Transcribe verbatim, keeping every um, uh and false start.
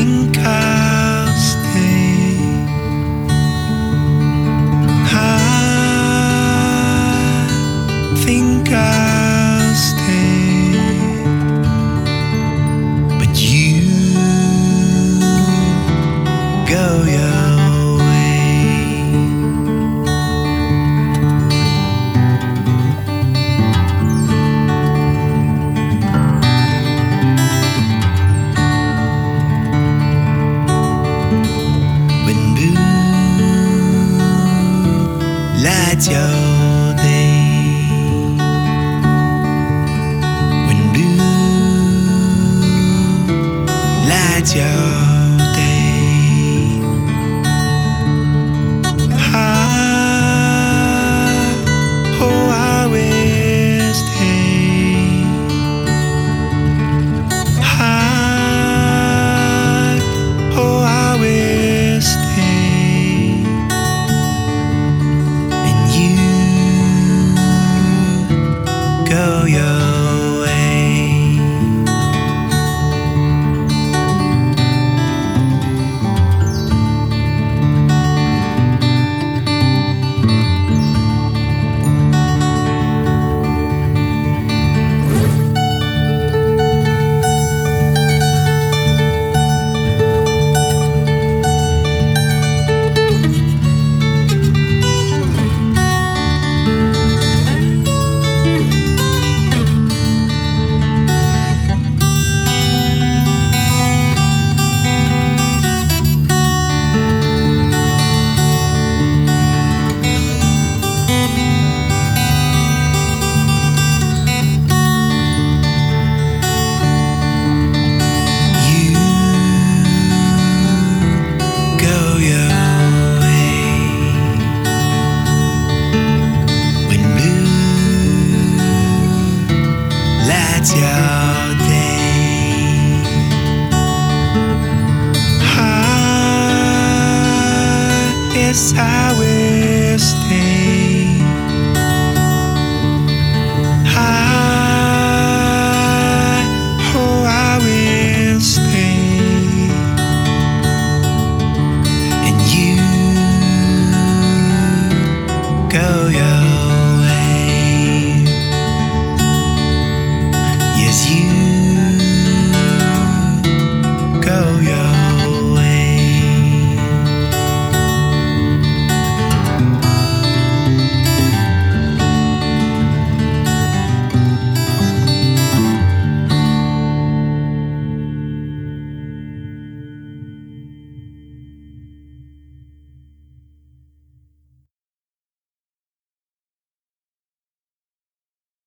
think I'll stay. I think I'll stay, but you go your way. When blue lights your day, when blue lights your day, I, oh, I will stay. I, oh, I will stay, and you go your way. It's your day. I, yes, I will stay.